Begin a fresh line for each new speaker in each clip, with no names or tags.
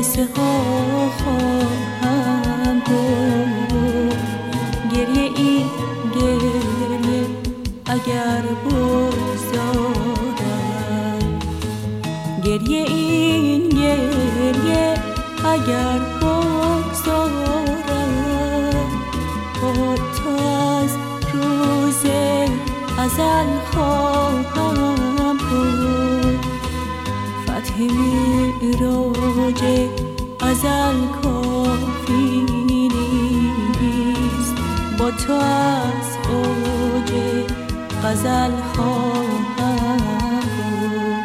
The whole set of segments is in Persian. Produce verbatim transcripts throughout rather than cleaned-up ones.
حادثه ها خواهم بود. گریه این گریه اگر بگذارم، گریه این گریه اگر بگذارم، با تو از روز ازل خواهم بود. فتح میراج ازل کافی نیست، با تو از اوج غزل خواهم بود.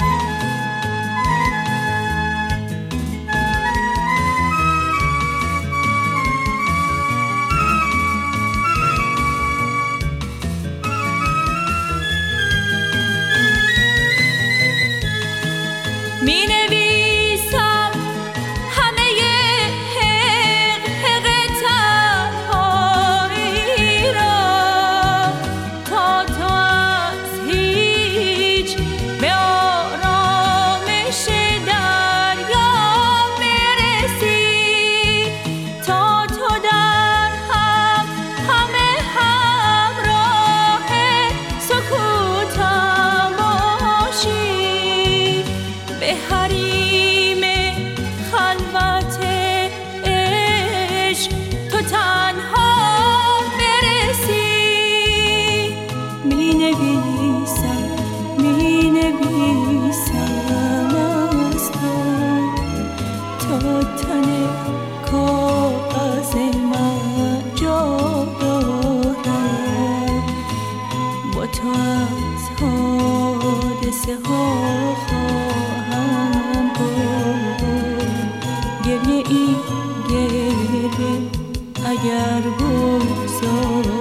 می نویسم همه حق حق تنهایی را، تا تو از هیچ به آرامش دریا برسی، تا تو در هم همه همراه سکوتم باشی، به حریم خلوت عشق تو تنها برسی. می نویسم می نویسم از تو، تا تن کاغذ من جا دارد، با تو از حادثه ها خواهم بود. گریه این گریه اگر بگذارم،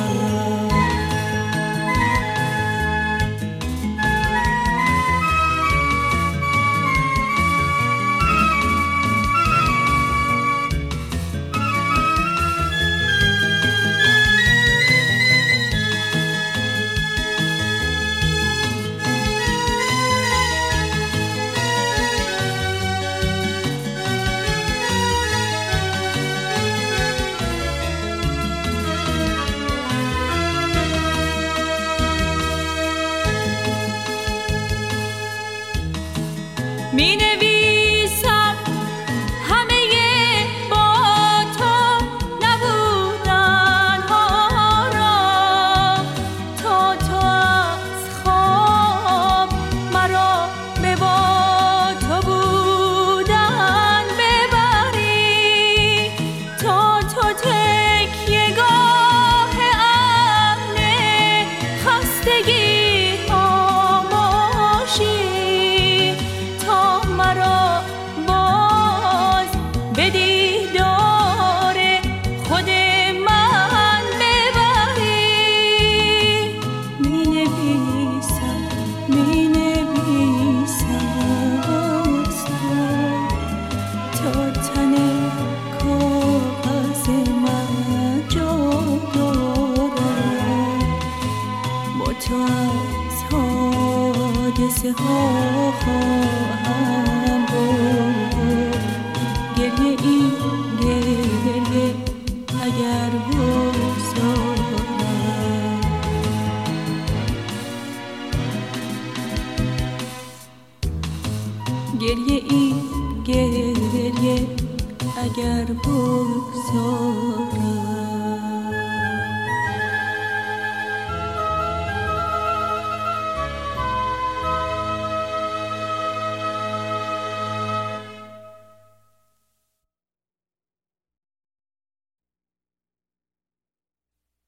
می نویسم همه با تو نبودن ها را، تا تو از خواب مرا به با تو بودن ببری، تا تو تکیه‌گاه امن خستگی ها باشی، مرا باز به دیدار خود من ببری. می نویسم می نویسم از تو، تا تن کاغذ من جا دارد، با تو از حادثه ها خواهم بود. گریه این گریه اگر بگذارم، گریه این گریه اگر بگذارم.